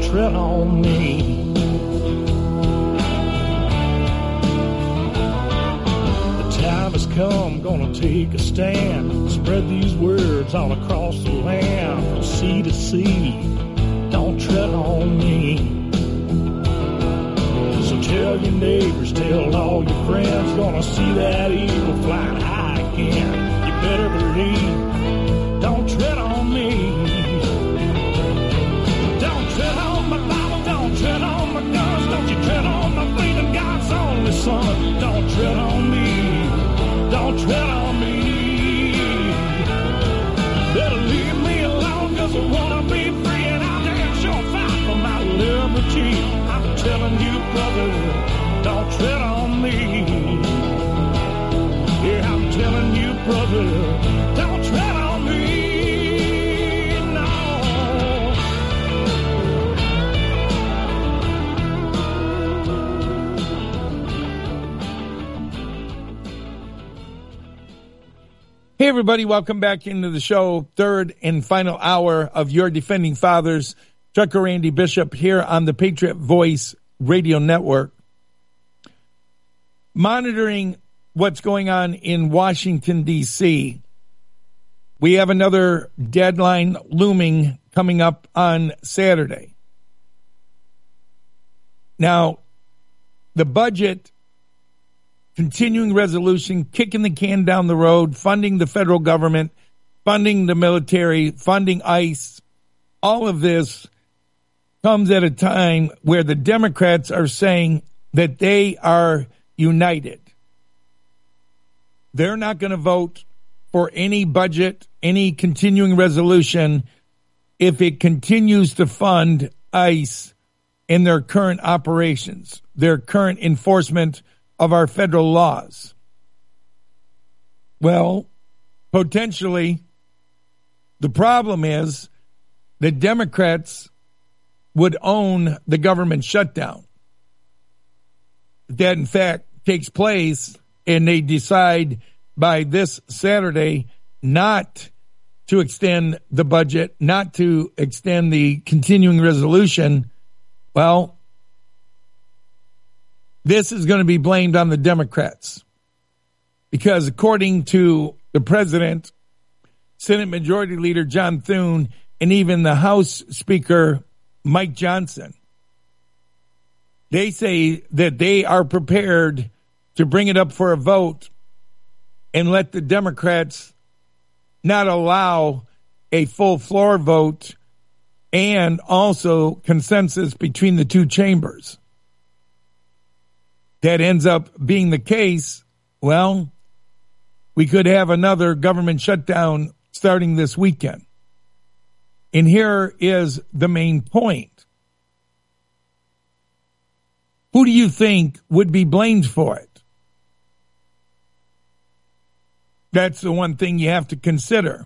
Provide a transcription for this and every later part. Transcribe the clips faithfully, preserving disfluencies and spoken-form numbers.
tread on me. The time has come, gonna take a stand, spread these words all across the land, from sea to sea, don't tread on me. So tell your neighbors, tell all your friends, gonna see that eagle flying high again. You better believe, don't tread on me. Don't tread on my Bible, don't tread on my guns, don't you tread on my faith in God's only Son. Don't tread on me, don't tread on me. Better leave me alone, cause I wanna be free, and I'll damn sure fight for my liberty. I'm telling you, brother, don't tread on me. Yeah, I'm telling you, brother, don't tread on me, no. Hey, everybody, welcome back into the show, third and final hour of Your Defending Fathers. Trucker Randy Bishop here on the Patriot Voice Radio Network. Monitoring what's going on in Washington, D C, we have another deadline looming coming up on Saturday. Now, the budget, continuing resolution, kicking the can down the road, funding the federal government, funding the military, funding ICE, all of this comes at a time where the Democrats are saying that they are united. They're not going to vote for any budget, any continuing resolution, if it continues to fund ICE in their current operations, their current enforcement of our federal laws. Well, potentially, the problem is the Democrats would own the government shutdown. That, in fact, takes place, and they decide by this Saturday not to extend the budget, not to extend the continuing resolution. Well, this is going to be blamed on the Democrats, because according to the president, Senate Majority Leader John Thune, and even the House Speaker Mike Johnson, they say that they are prepared to bring it up for a vote and let the Democrats not allow a full floor vote and also consensus between the two chambers. That ends up being the case. Well, we could have another government shutdown starting this weekend. And here is the main point. Who do you think would be blamed for it? That's the one thing you have to consider.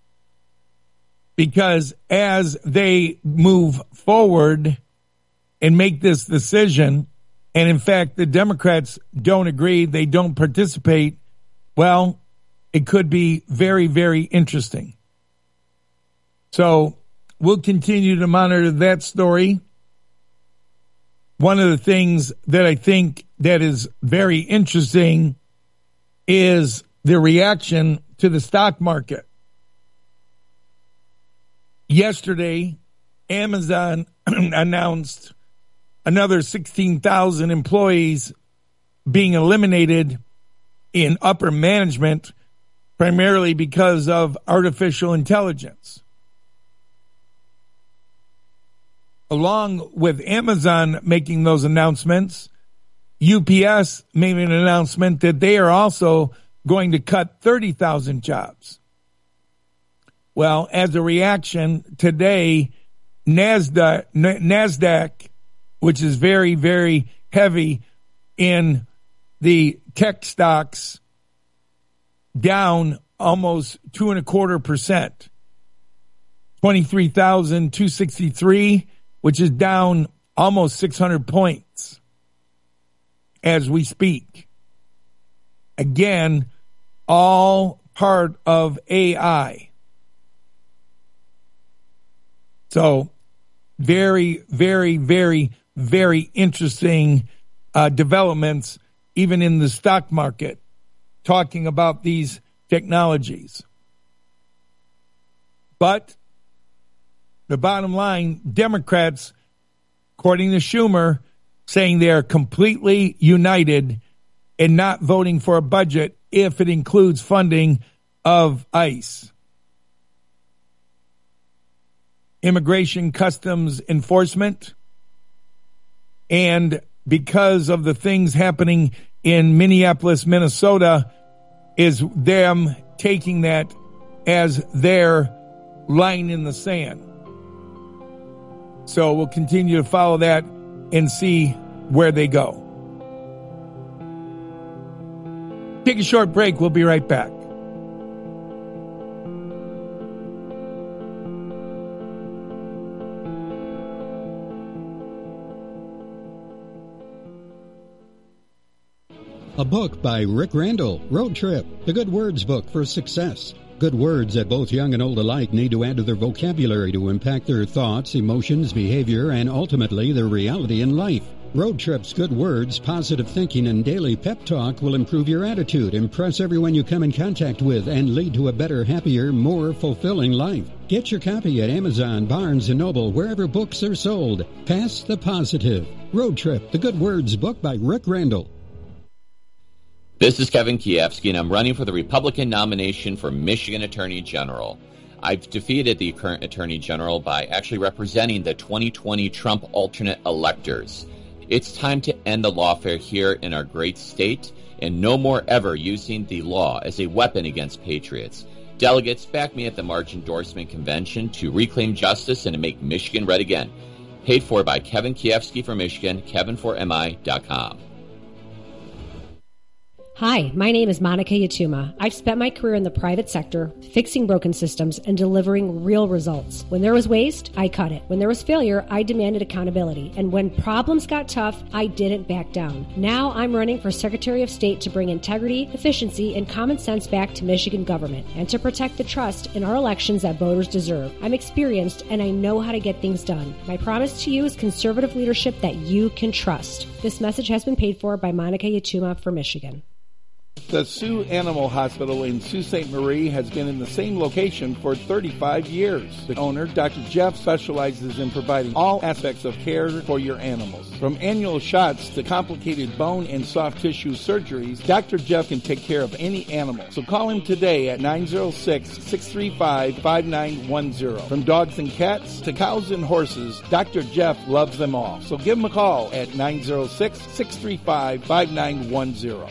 Because as they move forward and make this decision, and in fact, the Democrats don't agree, they don't participate, well, it could be very, very interesting. So we'll continue to monitor that story. One of the things that I think that is very interesting is the reaction to the stock market. Yesterday, Amazon announced another sixteen thousand employees being eliminated in upper management, primarily because of artificial intelligence. Along with Amazon making those announcements, U P S made an announcement that they are also going to cut thirty thousand jobs. Well, as a reaction, today, NASDAQ, NASDAQ, which is very, very heavy in the tech stocks, down almost two and a quarter percent. twenty-three thousand two hundred sixty-three, which is down almost six hundred points as we speak. Again, all part of A I. So very, very, very, very interesting uh, developments, even in the stock market, talking about these technologies. But the bottom line, Democrats, according to Schumer, saying they are completely united in not voting for a budget if it includes funding of ICE. Immigration Customs Enforcement. And because of the things happening in Minneapolis, Minnesota, is them taking that as their line in the sand. So we'll continue to follow that and see where they go. Take a short break. We'll be right back. A book by Rick Randall, Road Trip, the Good Words book for success. Good words that both young and old alike need to add to their vocabulary to impact their thoughts, emotions, behavior, and ultimately their reality in life. Road Trip's good words, positive thinking, and daily pep talk will improve your attitude, impress everyone you come in contact with, and lead to a better, happier, more fulfilling life. Get your copy at Amazon, Barnes and Noble, wherever books are sold. Pass the positive. Road Trip, the Good Words book by Rick Randall. This is Kevin Kiefsky, and I'm running for the Republican nomination for Michigan Attorney General. I've defeated the current Attorney General by actually representing the twenty twenty Trump alternate electors. It's time to end the lawfare here in our great state, and no more ever using the law as a weapon against patriots. Delegates, back me at the March Endorsement Convention to reclaim justice and to make Michigan red again. Paid for by Kevin Kiefsky for Michigan, kevin for m i dot com. Hi, my name is Monica Yatuma. I've spent my career in the private sector, fixing broken systems and delivering real results. When there was waste, I cut it. When there was failure, I demanded accountability. And when problems got tough, I didn't back down. Now I'm running for Secretary of State to bring integrity, efficiency, and common sense back to Michigan government and to protect the trust in our elections that voters deserve. I'm experienced and I know how to get things done. My promise to you is conservative leadership that you can trust. This message has been paid for by Monica Yatuma for Michigan. The Sioux Animal Hospital in Sault Ste. Marie has been in the same location for thirty-five years. The owner, Doctor Jeff, specializes in providing all aspects of care for your animals. From annual shots to complicated bone and soft tissue surgeries, Doctor Jeff can take care of any animal. So call him today at nine oh six, six three five, five nine one oh. From dogs and cats to cows and horses, Doctor Jeff loves them all. So give him a call at nine oh six, six three five, five nine one oh.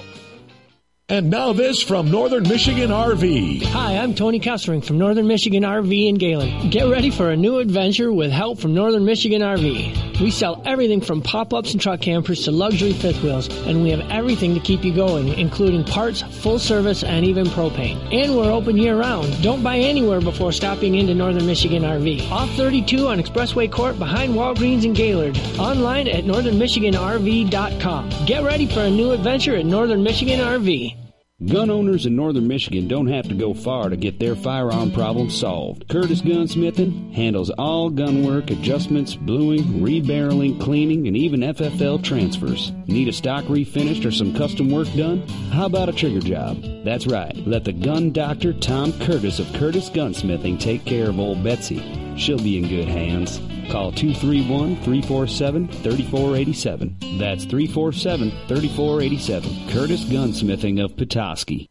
And now this from Northern Michigan R V. Hi, I'm Tony Kessering from Northern Michigan R V in Gaylord. Get ready for a new adventure with help from Northern Michigan R V. We sell everything from pop-ups and truck campers to luxury fifth wheels, and we have everything to keep you going, including parts, full service, and even propane. And we're open year-round. Don't buy anywhere before stopping into Northern Michigan R V. Off thirty-two on Expressway Court behind Walgreens in Gaylord. Online at northern michigan r v dot com. Get ready for a new adventure at Northern Michigan R V. Gun owners in Northern Michigan don't have to go far to get their firearm problems solved. Curtis Gunsmithing handles all gun work, adjustments, bluing, rebarreling, cleaning, and even F F L transfers. Need a stock refinished or some custom work done? How about a trigger job? That's right. Let the gun doctor Tom Curtis of Curtis Gunsmithing take care of old Betsy. She'll be in good hands. Call two three one, three four seven, three four eight seven. That's three four seven, three four eight seven. Curtis Gunsmithing of Petoskey.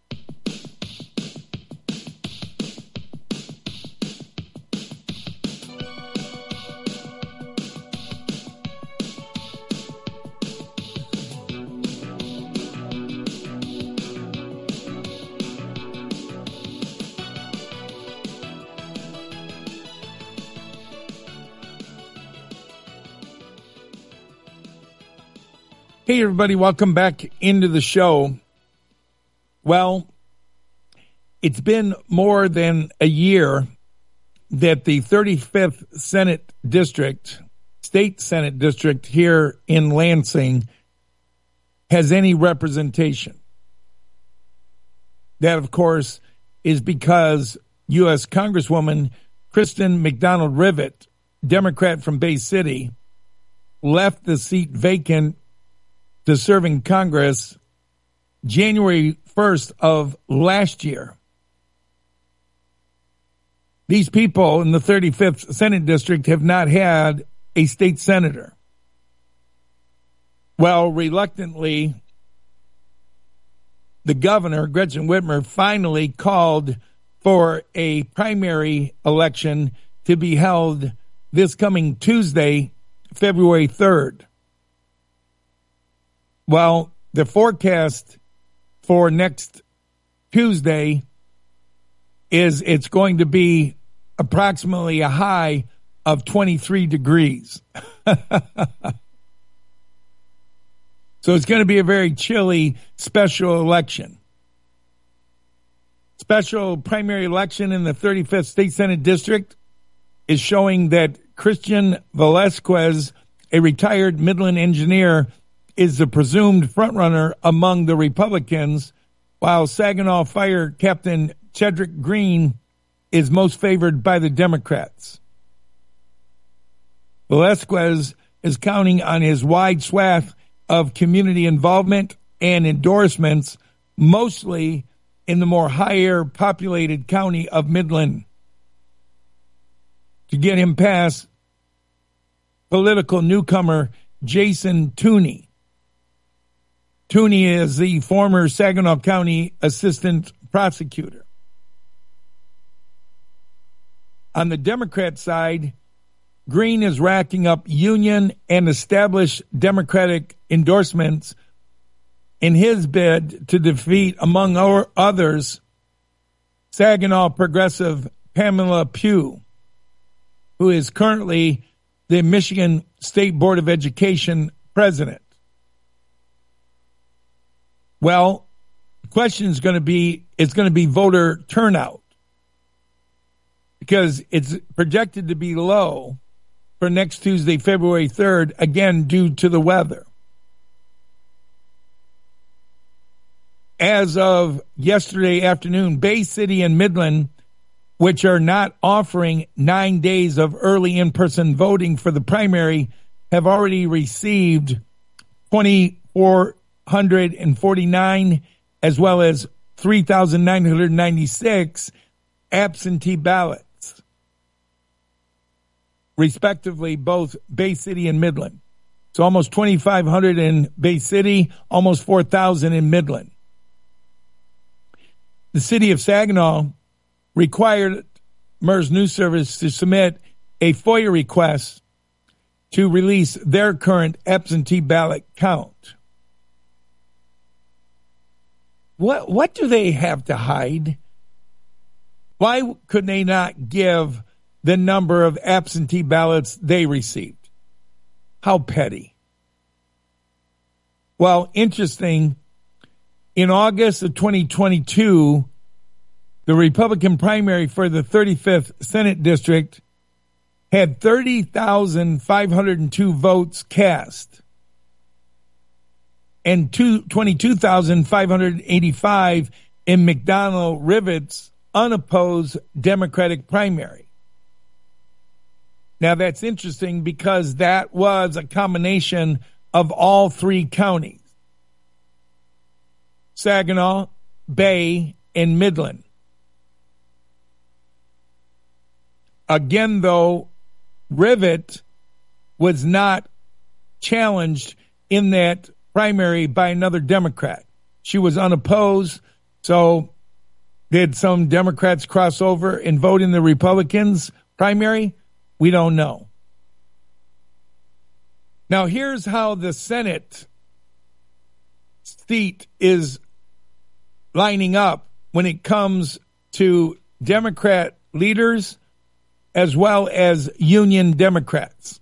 Hey, everybody, welcome back into the show. Well, it's been more than a year that the thirty-fifth Senate District, State Senate District here in Lansing has any representation. That, of course, is because U S Congresswoman Kristen McDonald-Rivet Democrat from Bay City, left the seat vacant to serve in Congress January first of last year. These people in the thirty-fifth Senate District have not had a state senator. Well, reluctantly, the governor, Gretchen Whitmer, finally called for a primary election to be held this coming Tuesday, February third. Well, the forecast for next Tuesday is it's going to be approximately a high of twenty-three degrees. So it's going to be a very chilly special election. Special primary election in the thirty-fifth State Senate District is showing that Christian Velasquez, a retired Midland engineer, is the presumed frontrunner among the Republicans, while Saginaw Fire Captain Chedrick Green is most favored by the Democrats. Velasquez is counting on his wide swath of community involvement and endorsements, mostly in the more higher populated county of Midland, to get him past political newcomer Jason Tooney. Tooney is the former Saginaw County assistant prosecutor. On the Democrat side, Green is racking up union and established Democratic endorsements in his bid to defeat, among others, Saginaw progressive Pamela Pugh, who is currently the Michigan State Board of Education president. Well, the question is going to be, it's going to be voter turnout, because it's projected to be low for next Tuesday, February third, again, due to the weather. As of yesterday afternoon, Bay City and Midland, which are not offering nine days of early in-person voting for the primary, have already received two thousand four hundred forty-nine as well as three thousand nine hundred ninety-six absentee ballots, respectively, both Bay City and Midland. So almost twenty-five hundred in Bay City, almost four thousand in Midland. The city of Saginaw required MERS News Service to submit a FOIA request to release their current absentee ballot count. What what do they have to hide? Why could they not give the number of absentee ballots they received? How petty. Well, interesting. In August of twenty twenty-two, the Republican primary for the thirty-fifth Senate District had thirty thousand five hundred two votes cast and twenty-two thousand five hundred eighty-five in McDonnell-Rivet's unopposed Democratic primary. Now, that's interesting because that was a combination of all three counties: Saginaw, Bay, and Midland. Again, though, Rivet was not challenged in that primary by another Democrat. She was unopposed. So did some Democrats cross over and vote in the Republicans' primary? We don't know. Now, here's how the Senate seat is lining up when it comes to Democrat leaders as well as union Democrats.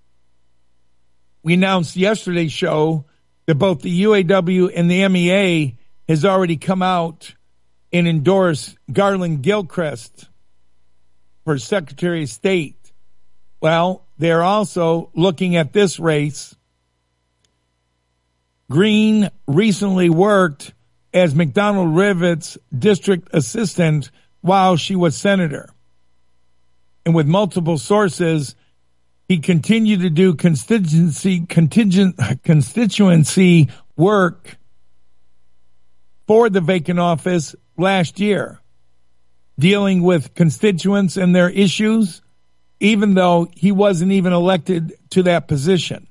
We announced yesterday's show that both the U A W and the M E A has already come out and endorsed Garland Gilchrist for Secretary of State. Well, they're also looking at this race. Green recently worked as McDonnell-Rivet's district assistant while she was senator. And with multiple sources, he continued to do constituency contingent constituency work for the vacant office last year, dealing with constituents and their issues, even though he wasn't even elected to that position.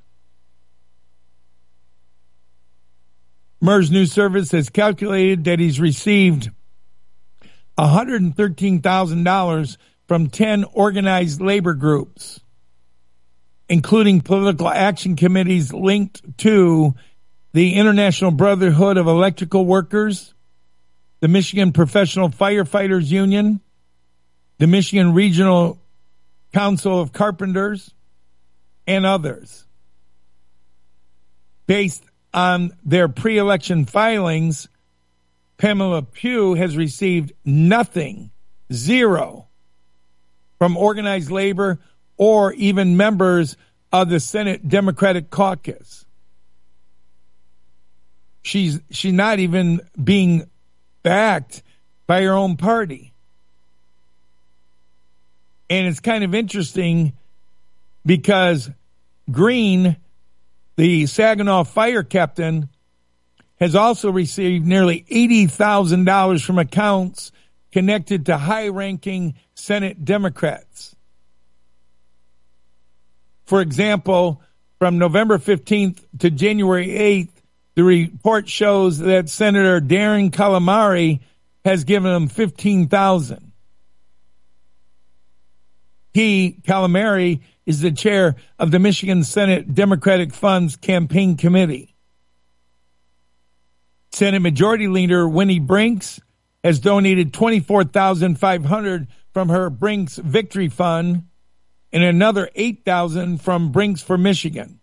MERS News Service has calculated that he's received one hundred thirteen thousand dollars from ten organized labor groups, including political action committees linked to the International Brotherhood of Electrical Workers, the Michigan Professional Firefighters Union, the Michigan Regional Council of Carpenters, and others. Based on their pre-election filings, Pamela Pugh has received nothing, zero, from organized labor or even members of the Senate Democratic Caucus. She's she's not even being backed by her own party. And it's kind of interesting because Green, the Saginaw fire captain, has also received nearly eighty thousand dollars from accounts connected to high-ranking Senate Democrats. For example, from November fifteenth to January eighth, the report shows that Senator Darren Calamari has given him fifteen thousand dollars. He, Calamari, is the chair of the Michigan Senate Democratic Funds Campaign Committee. Senate Majority Leader Winnie Brinks has donated twenty-four thousand five hundred dollars from her Brinks Victory Fund and another eight thousand dollars from Brinks for Michigan.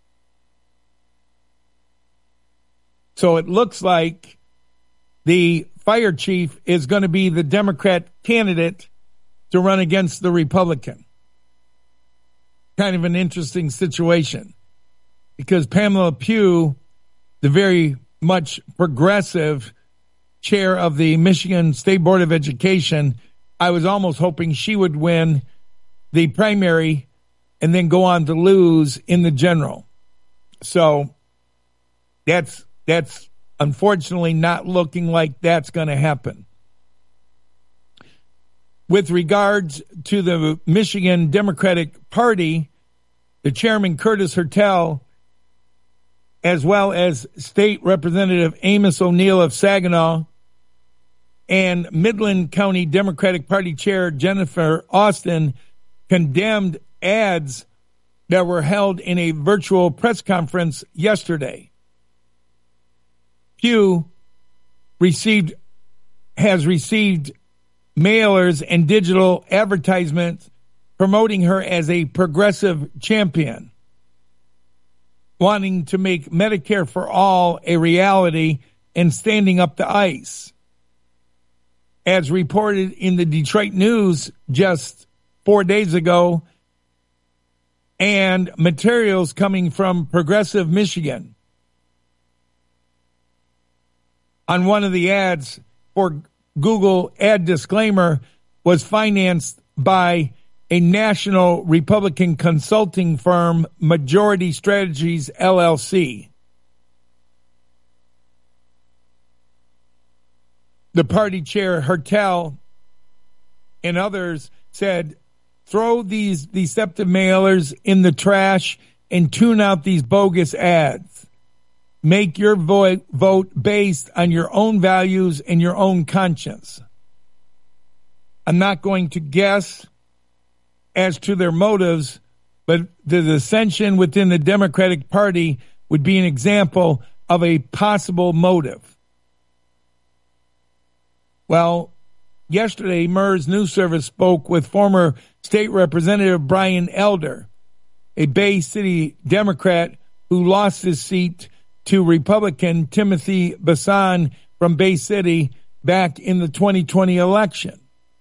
So it looks like the fire chief is going to be the Democrat candidate to run against the Republican. Kind of an interesting situation because Pamela Pugh, the very much progressive chair of the Michigan State Board of Education, I was almost hoping she would win the primary and then go on to lose in the general. So that's that's unfortunately not looking like that's going to happen. With regards to the Michigan Democratic Party, the chairman, Curtis Hertel, as well as State Representative Amos O'Neill of Saginaw and Midland County Democratic Party Chair Jennifer Austin, condemned ads that were held in a virtual press conference yesterday. Pugh received, has received mailers and digital advertisements promoting her as a progressive champion, wanting to make Medicare for all a reality and standing up to ICE. As reported in the Detroit News just four days ago, and materials coming from Progressive Michigan. On one of the ads for Google ad disclaimer was financed by a national Republican consulting firm, Majority Strategies, L L C. The party chair, Hertel, and others said, throw these deceptive mailers in the trash and tune out these bogus ads. Make your vote, vote based on your own values and your own conscience. I'm not going to guess as to their motives, but the dissension within the Democratic Party would be an example of a possible motive. Well, yesterday, MERS News Service spoke with former State Representative Brian Elder, a Bay City Democrat who lost his seat to Republican Timothy Bassan from Bay City back in the twenty twenty election.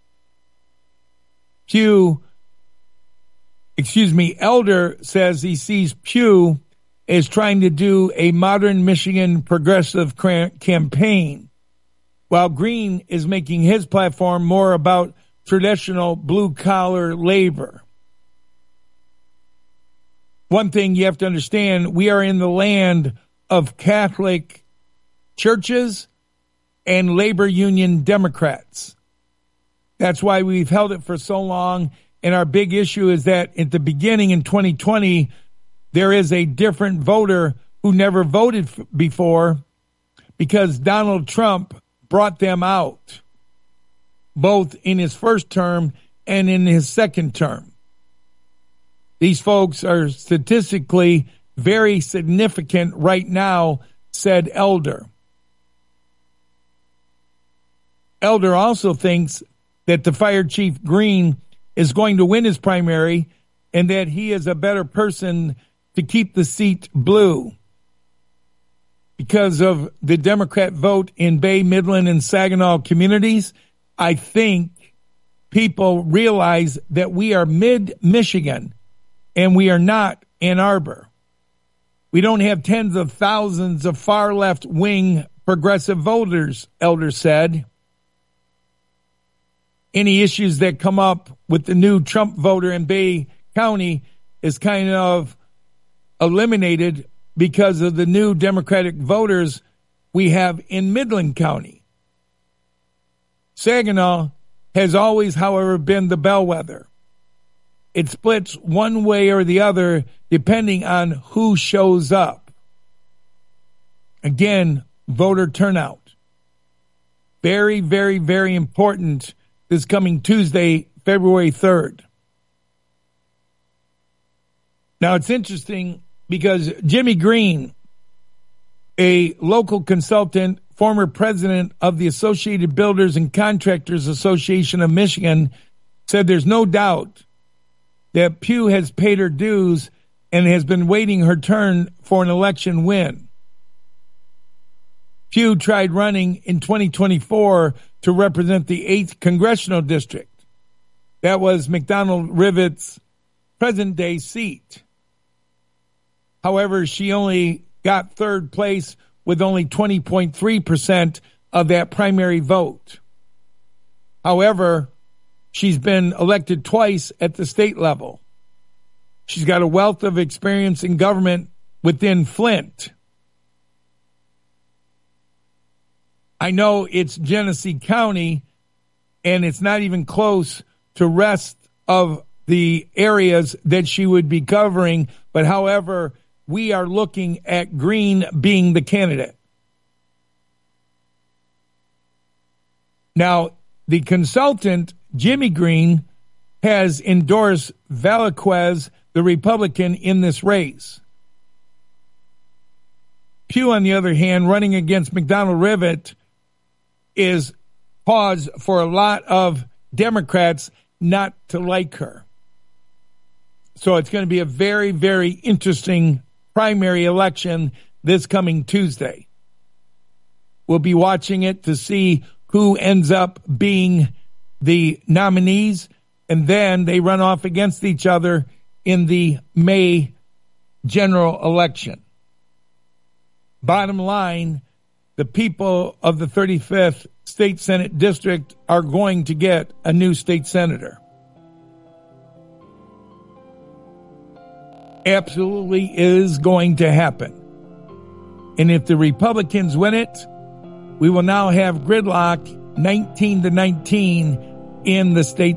Pugh, excuse me, Elder says he sees Pugh as trying to do a modern Michigan progressive cra- campaign, while Green is making his platform more about traditional blue-collar labor. one thing you have to understand, we are in the land of Catholic churches and labor union Democrats. That's why we've held it for so long. And our big issue is that at the beginning in twenty twenty, there is a different voter who never voted f- before because Donald Trump brought them out, both in his first term and in his second term. These folks are statistically very significant right now, said Elder. Elder also thinks that the fire chief Green is going to win his primary and that he is a better person to keep the seat blue because of the Democrat vote in Bay, Midland, and Saginaw communities. I think people realize that we are mid-Michigan and we are not Ann Arbor. We don't have tens of thousands of far left-wing progressive voters, Elder said. Any issues that come up with the new Trump voter in Bay County is kind of eliminated because of the new Democratic voters we have in Midland County. Saginaw has always, however, been the bellwether. It splits one way or the other depending on who shows up. Again, voter turnout. Very, very, very important this coming Tuesday, February third. Now, it's interesting because Jimmy Green, a local consultant, former president of the Associated Builders and Contractors Association of Michigan, said there's no doubt that Pugh has paid her dues and has been waiting her turn for an election win. Pugh tried running in twenty twenty-four to represent the eighth Congressional District. That was McDonald Rivet's present-day seat. However, she only got third place with only twenty point three percent of that primary vote. However, she's been elected twice at the state level. She's got a wealth of experience in government within Flint. I know it's Genesee County, and it's not even close to rest of the areas that she would be covering. But however, we are looking at Green being the candidate. Now, the consultant, Jimmy Green, has endorsed Valaquez, the Republican, in this race. Pugh, on the other hand, running against McDonald Rivet, is cause for a lot of Democrats not to like her. So it's going to be a very, very interesting primary election this coming Tuesday. We'll be watching it to see who ends up being the nominees, and then they run off against each other in the May general election. Bottom line, the people of the thirty-fifth State Senate District are going to get a new state senator. Absolutely is going to happen. And if the Republicans win it, we will now have gridlock nineteen to nineteen in the state